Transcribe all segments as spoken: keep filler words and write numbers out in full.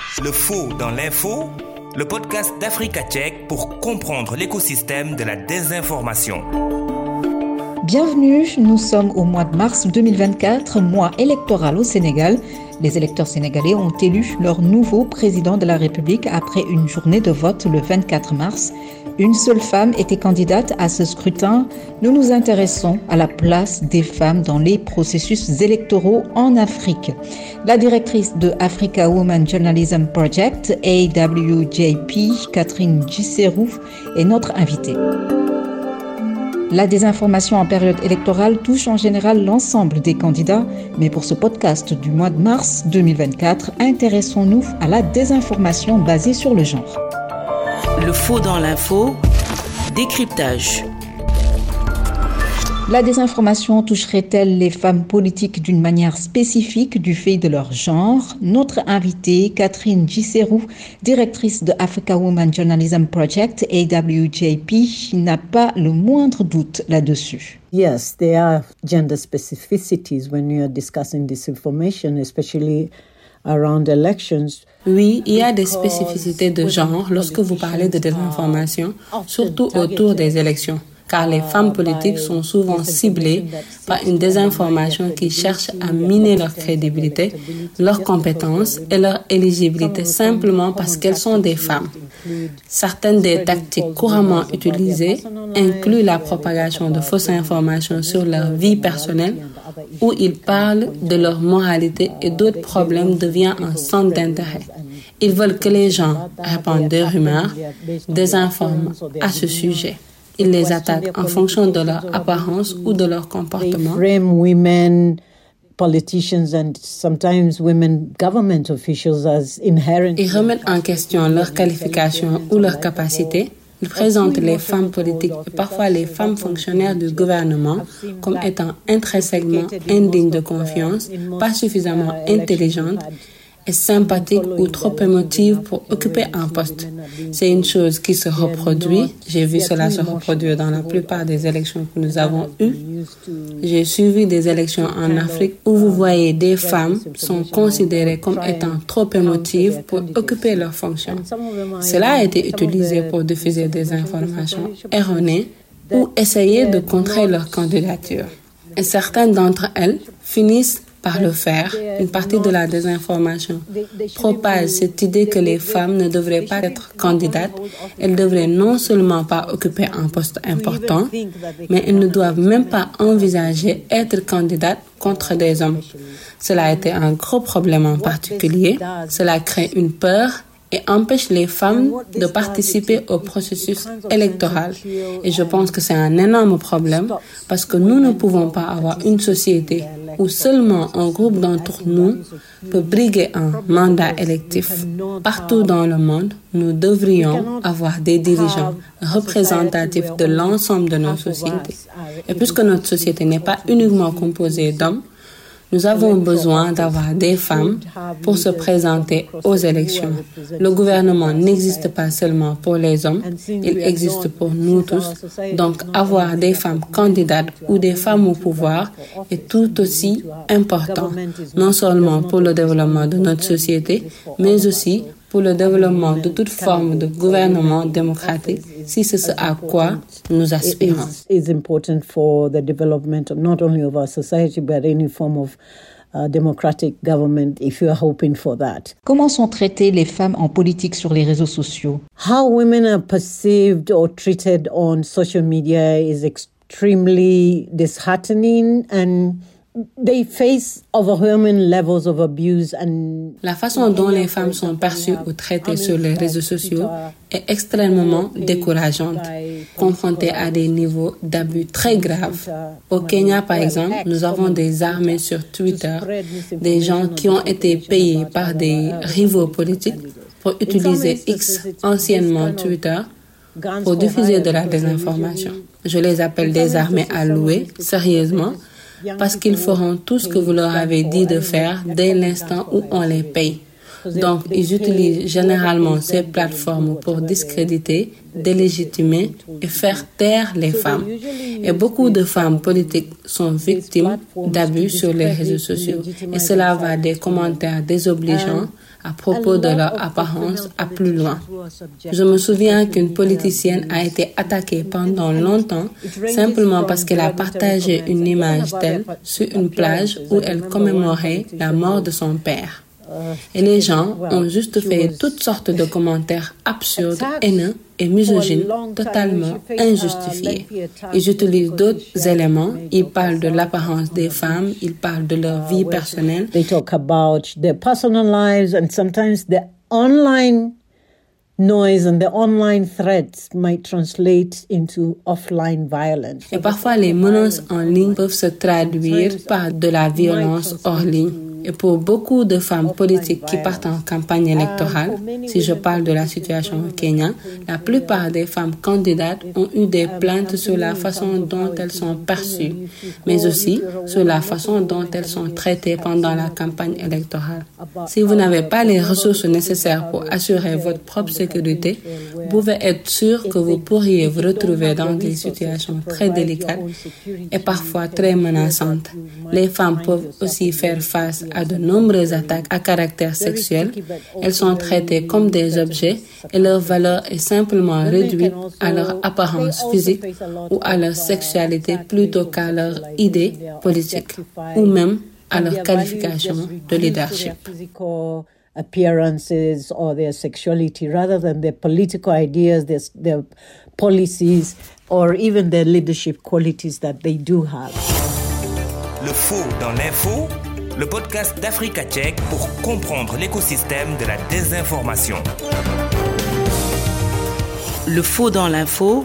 Le faux dans l'info, le podcast d'Africa Tchèque pour comprendre l'écosystème de la désinformation. Bienvenue, nous sommes au mois de mars deux mille vingt-quatre, mois électoral au Sénégal. Les électeurs sénégalais ont élu leur nouveau président de la République après une journée de vote le vingt-quatre mars. Une seule femme était candidate à ce scrutin. Nous nous intéressons à la place des femmes dans les processus électoraux en Afrique. La directrice de Africa Women Journalism Project, A W J P, Catherine Gisserou, est notre invitée. La désinformation en période électorale touche en général l'ensemble des candidats, mais pour ce podcast du mois de mars deux mille vingt-quatre, intéressons-nous à la désinformation basée sur le genre. Le faux dans l'info, décryptage. La désinformation toucherait-elle les femmes politiques d'une manière spécifique du fait de leur genre? Notre invitée, Catherine Gisserou, directrice de Africa Women Journalism Project, A W J P, n'a pas le moindre doute là-dessus. Yes, there are gender specificities when you are discussing this information, especially around elections. Oui, il y a des spécificités de genre lorsque vous parlez de désinformation, surtout autour des élections, car les femmes politiques sont souvent ciblées par une désinformation qui cherche à miner leur crédibilité, leurs compétences et leur éligibilité simplement parce qu'elles sont des femmes. Certaines des tactiques couramment utilisées incluent la propagation de fausses informations sur leur vie personnelle, où ils parlent de leur moralité et d'autres problèmes deviennent un centre d'intérêt. Ils veulent que les gens répandent des rumeurs, désinforment à ce sujet. Ils les attaquent en fonction de leur apparence ou de leur comportement. Ils remettent en question leurs qualifications ou leurs capacités. Ils présentent les femmes politiques et parfois les femmes fonctionnaires du gouvernement comme étant intrinsèquement indignes de confiance, pas suffisamment intelligentes et sympathiques ou trop émotives pour occuper un poste. C'est une chose qui se reproduit. J'ai vu cela se reproduire dans la plupart des élections que nous avons eues. J'ai suivi des élections en Afrique où vous voyez des femmes sont considérées comme étant trop émotives pour occuper leurs fonctions. Cela a été utilisé pour diffuser des informations erronées ou essayer de contrer leur candidature. Et certaines d'entre elles finissent par le faire. Une partie de la désinformation propage cette idée que les femmes ne devraient pas être candidates. Elles devraient non seulement pas occuper un poste important, mais elles ne doivent même pas envisager être candidates contre des hommes. Cela a été un gros problème en particulier. Cela crée une peur et empêche les femmes de participer au processus électoral. Et je pense que c'est un énorme problème parce que nous ne pouvons pas avoir une société où seulement un groupe d'entre nous peut briguer un mandat électif. Partout dans le monde, nous devrions avoir des dirigeants représentatifs de l'ensemble de nos sociétés. Et puisque notre société n'est pas uniquement composée d'hommes, nous avons besoin d'avoir des femmes pour se présenter aux élections. Le gouvernement n'existe pas seulement pour les hommes, il existe pour nous tous. Donc, avoir des femmes candidates ou des femmes au pouvoir est tout aussi important, non seulement pour le développement de notre société, mais aussi pour le développement de toute forme de gouvernement démocratique, si c'est ce à quoi nous aspirons. It's important for the development of not only of our society but any form of uh, democratic government if you are hoping for that. Comment sont traitées les femmes en politique sur les réseaux sociaux? How women are perceived or treated on social media is extremely disheartening and they face overwhelming levels of abuse and La façon dont les femmes sont perçues ou traitées sur les réseaux sociaux est extrêmement décourageante, confrontée à des niveaux d'abus très graves. Au Kenya, par exemple, nous avons des armées sur Twitter, des gens qui ont été payés par des rivaux politiques pour utiliser X, anciennement Twitter, pour diffuser de la désinformation. Je les appelle des armées à louer, sérieusement, parce qu'ils feront tout ce que vous leur avez dit de faire dès l'instant où on les paye. Donc, ils utilisent généralement ces plateformes pour discréditer, délégitimer et faire taire les femmes. Et beaucoup de femmes politiques sont victimes d'abus sur les réseaux sociaux. Et cela va des commentaires désobligeants à propos de leur apparence à plus loin. Je me souviens qu'une politicienne a été attaquée pendant longtemps simplement parce qu'elle a partagé une image d'elle sur une plage où elle commémorait la mort de son père. Et les gens ont juste fait toutes sortes de commentaires absurdes, haineux et misogynes, totalement injustifiés. Ils utilisent d'autres éléments. Ils parlent de l'apparence des femmes, ils parlent de leur vie personnelle. They talk about their personal lives, and sometimes the online noise and the online threats might translate into offline violence. Et parfois, les menaces en ligne peuvent se traduire par de la violence hors ligne. Et pour beaucoup de femmes politiques qui partent en campagne électorale, si je parle de la situation au Kenya, la plupart des femmes candidates ont eu des plaintes sur la façon dont elles sont perçues, mais aussi sur la façon dont elles sont traitées pendant la campagne électorale. Si vous n'avez pas les ressources nécessaires pour assurer votre propre sécurité, vous pouvez être sûr que vous pourriez vous retrouver dans des situations très délicates et parfois très menaçantes. Les femmes peuvent aussi faire face à de nombreuses attaques à caractère sexuel. Elles sont traitées comme des objets et leur valeur est simplement réduite à leur apparence physique ou à leur sexualité plutôt qu'à leur idée politique ou même à leur qualification de leadership. Appearances or their sexuality rather than their political ideas, their, their policies, or even their leadership qualities that they do have. Le faux dans l'info, le podcast d'Africa Tchèque pour comprendre l'écosystème de la désinformation. Le faux dans l'info,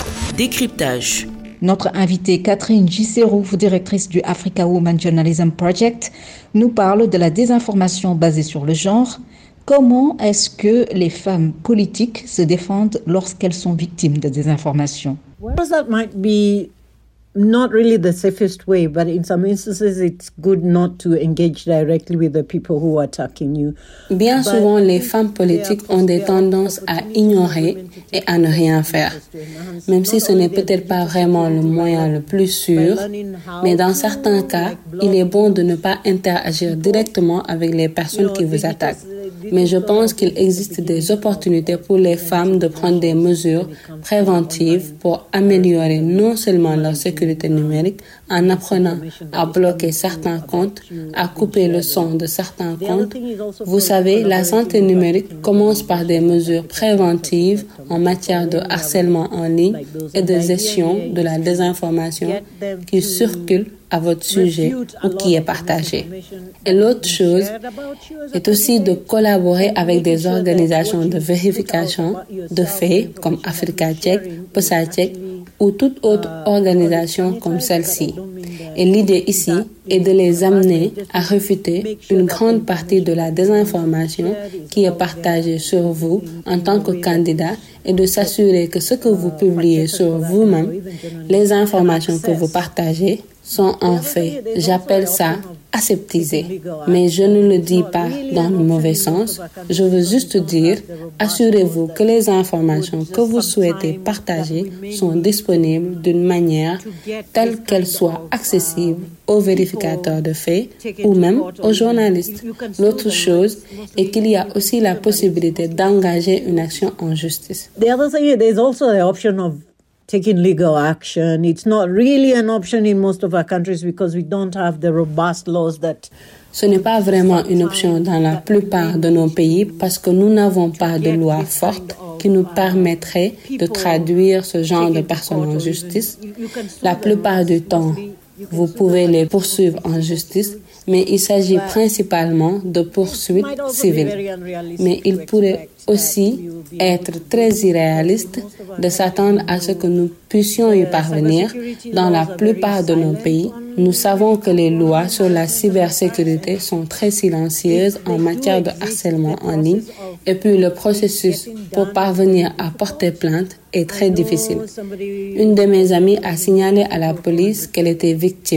décryptage. Notre invitée Catherine Gisserou, directrice du Africa Women Journalism Project, nous parle de la désinformation basée sur le genre. Comment est-ce que les femmes politiques se défendent lorsqu'elles sont victimes de désinformation? That might be not really the safest way, but in some instances it's good not to engage directly with the people who are attacking you. Bien souvent, les femmes politiques ont des tendances à ignorer et à ne rien faire, même si ce n'est peut-être pas vraiment le moyen le plus sûr, mais dans certains cas, il est bon de ne pas interagir directement avec les personnes qui vous attaquent. Mais je pense qu'il existe des opportunités pour les femmes de prendre des mesures préventives pour améliorer non seulement leur sécurité numérique en apprenant à bloquer certains comptes, à couper le son de certains comptes. Vous savez, la santé numérique commence par des mesures préventives en matière de harcèlement en ligne et de gestion de la désinformation qui circule à votre sujet ou qui est partagé. Et l'autre chose est aussi de collaborer avec des organisations de vérification de faits comme Africa Tchèque, Posa Tchèque ou toute autre organisation comme celle-ci. Et l'idée ici est de les amener à réfuter une grande partie de la désinformation qui est partagée sur vous en tant que candidat et de s'assurer que ce que vous publiez sur vous-même, les informations que vous partagez, sont en fait, j'appelle ça aseptisé. Mais je ne le dis pas dans le mauvais sens. Je veux juste dire, assurez-vous que les informations que vous souhaitez partager sont disponibles d'une manière telle qu'elles soient accessibles aux vérificateurs de faits ou même aux journalistes. L'autre chose est qu'il y a aussi la possibilité d'engager une action en justice. The other thing, there's also the option of taking legal action. It's not really an option in most of our countries because we don't have the robust laws that... Ce n'est pas vraiment une option dans la plupart de nos pays parce que nous n'avons pas de loi forte qui nous permettrait de traduire ce genre de personnes en justice. La plupart du temps, vous pouvez les poursuivre en justice, mais il s'agit principalement de poursuites civiles. Mais il pourrait aussi être très irréaliste de s'attendre à ce que nous puissions y parvenir. Dans la plupart de nos pays, nous savons que les lois sur la cybersécurité sont très silencieuses en matière de harcèlement en ligne et puis le processus pour parvenir à porter plainte est très difficile. Une de mes amies a signalé à la police qu'elle était victime.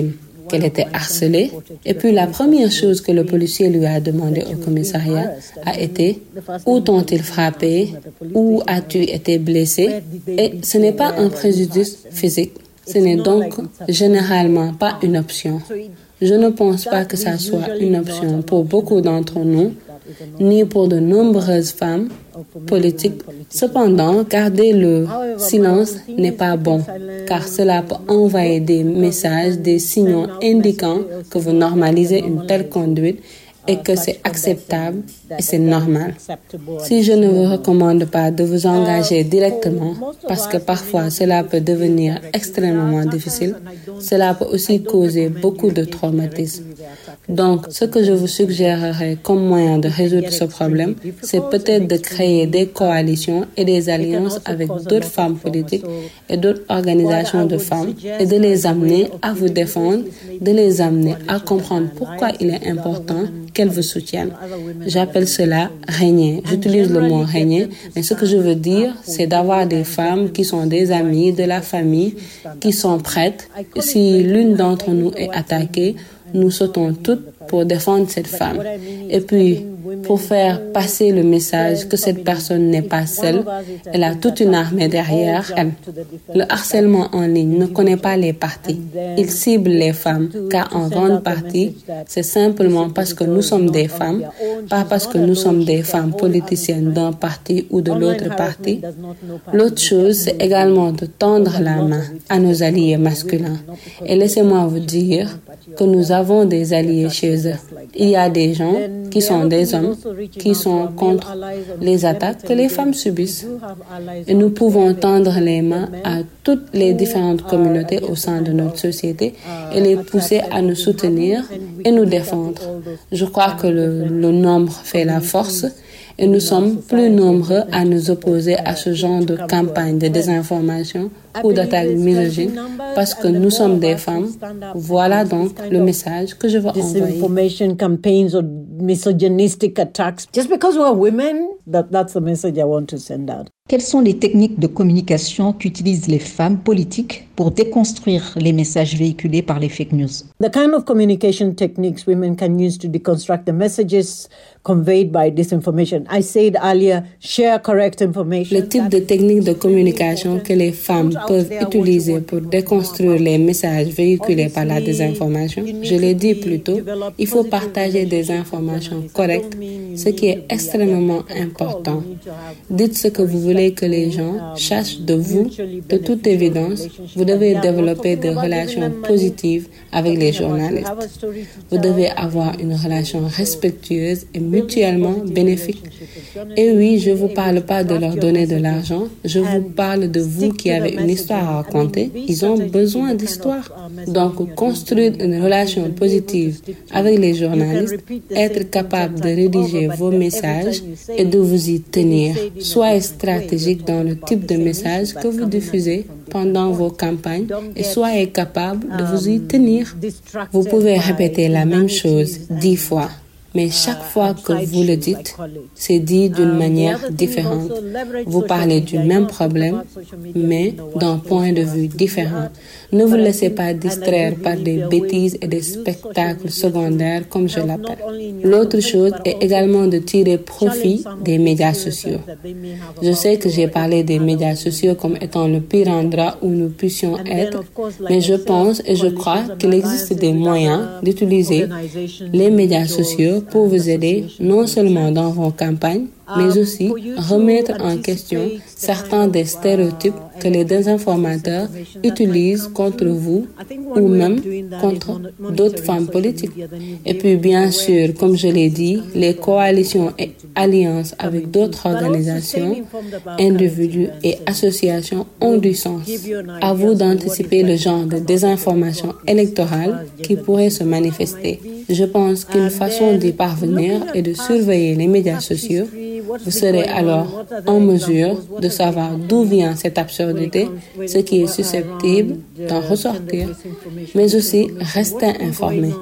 qu'elle était harcelée. Et puis la première chose que le policier lui a demandé au commissariat a été « Où t'ont-ils frappé? Où as-tu été blessé ?» Et ce n'est pas un préjudice physique. Ce n'est donc généralement pas une option. Je ne pense pas que ça soit une option pour beaucoup d'entre nous, ni pour de nombreuses femmes politiques. Cependant, garder le silence n'est pas bon, car cela peut envoyer des messages, des signaux indiquant que vous normalisez une telle conduite et que c'est acceptable et c'est normal. Si je ne vous recommande pas de vous engager directement, parce que parfois cela peut devenir extrêmement difficile, cela peut aussi causer beaucoup de traumatisme. Donc, ce que je vous suggérerais comme moyen de résoudre ce problème, c'est peut-être de créer des coalitions et des alliances avec d'autres femmes politiques et d'autres organisations de femmes et de les amener à vous défendre, de les amener à comprendre pourquoi il est important qu'elles vous soutiennent. J'appelle cela régner. J'utilise le mot régner, mais ce que je veux dire, c'est d'avoir des femmes qui sont des amies, de la famille, qui sont prêtes. Si l'une d'entre nous est attaquée, nous sautons toutes pour défendre cette femme. Et puis, pour faire passer le message que cette personne n'est pas seule, elle a toute une armée derrière elle. Le harcèlement en ligne ne connaît pas les partis. Il cible les femmes, car en grande partie, c'est simplement parce que nous sommes des femmes, pas parce que nous sommes des femmes politiciennes d'un parti ou de l'autre parti. L'autre chose, c'est également de tendre la main à nos alliés masculins. Et laissez-moi vous dire que nous avons des alliés chez eux. Il y a des gens qui sont des hommes qui sont contre les attaques que les femmes subissent. Et nous pouvons tendre les mains à toutes les différentes communautés au sein de notre société et les pousser à nous soutenir et nous défendre. Je crois que le, le nombre fait la force. Et nous sommes plus nombreux à nous opposer à ce genre de campagne de désinformation ou d'attaque misogyne parce que nous sommes des femmes. Voilà donc le message que je veux envoyer. Disinformation campaigns or misogynistic attacks. Just because we're women, that, that's the message I want to send out. Quelles sont les techniques de communication qu'utilisent les femmes politiques pour déconstruire les messages véhiculés par les fake news? The kind of communication techniques women can use to deconstruct the messages conveyed by disinformation. I said earlier, share correct information. Le type de technique de communication que les femmes peuvent utiliser pour déconstruire les messages véhiculés par la désinformation, je l'ai dit plus tôt, il faut partager des informations correctes, ce qui est extrêmement important. Dites ce que vous voulez que les gens sachent de vous. De toute évidence, vous devez développer des relations positives avec les journalistes. Vous devez avoir une relation respectueuse et mutuellement bénéfique. Et oui, je ne vous parle pas de leur donner de l'argent, je vous parle de vous qui avez une histoire à raconter. Ils ont besoin d'histoire. Donc, construire une relation positive avec les journalistes, être capable de rédiger vos messages et de vous y tenir. Soyez stratégique dans le type de message que vous diffusez pendant vos campagnes et soyez capable de vous y tenir. Vous pouvez répéter la même chose dix fois. Mais chaque fois que vous le dites, c'est dit d'une manière différente. Vous parlez du même problème, mais d'un point de vue différent. Ne vous laissez pas distraire par des bêtises et des spectacles secondaires, comme je l'appelle. L'autre chose est également de tirer profit des médias sociaux. Je sais que j'ai parlé des médias sociaux comme étant le pire endroit où nous puissions être, mais je pense et je crois qu'il existe des moyens d'utiliser les médias sociaux pour vous aider non seulement dans vos campagnes, mais aussi remettre en question certains des stéréotypes que les désinformateurs utilisent contre vous ou même contre d'autres femmes politiques. Et puis bien sûr, comme je l'ai dit, les coalitions et alliances avec d'autres organisations, individus et associations ont du sens. À vous d'anticiper le genre de désinformation électorale qui pourrait se manifester. Je pense qu'une façon d'y parvenir est de surveiller les médias sociaux. Vous serez alors en mesure de savoir d'où vient cette absurdité, ce qui est susceptible d'en ressortir, mais aussi restez informés.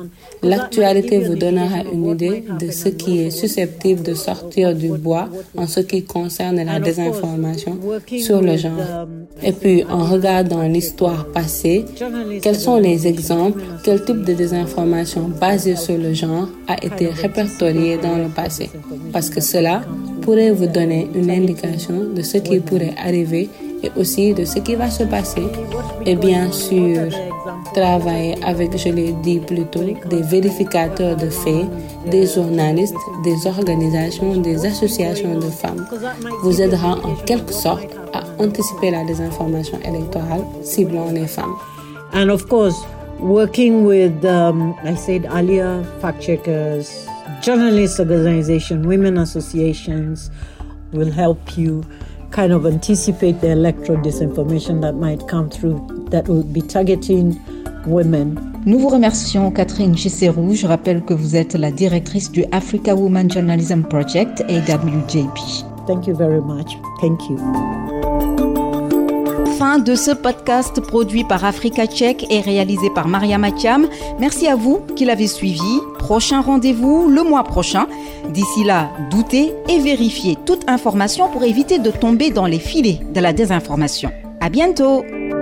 L'actualité vous donnera une idée de ce qui est susceptible de sortir du bois en ce qui concerne la désinformation sur le genre. Et puis, en regardant l'histoire passée, quels sont les exemples, quel type de désinformation basée sur le genre a été répertorié dans le passé. Parce que cela pourrait vous donner une indication de ce qui pourrait arriver et aussi de ce qui va se passer. Et bien sûr, travailler avec, je l'ai dit plus tôt, des vérificateurs de faits, des journalistes, des organisations, des associations de femmes vous aidera en quelque sorte à anticiper la désinformation électorale ciblant les femmes. And of course, working with, um, I said earlier, fact-checkers, journalist organizations, women associations will help you kind of anticipate the electoral disinformation that might come through that will be targeting women. Nous vous remercions, Catherine Gisserou. Je rappelle que vous êtes la directrice du Africa Women Journalism Project, A W J P. Thank you very much. Thank you. Fin de ce podcast produit par Africa Check et réalisé par Maria Mathiam. Merci à vous qui l'avez suivi. Prochain rendez-vous le mois prochain. D'ici là, doutez et vérifiez toute information pour éviter de tomber dans les filets de la désinformation. À bientôt!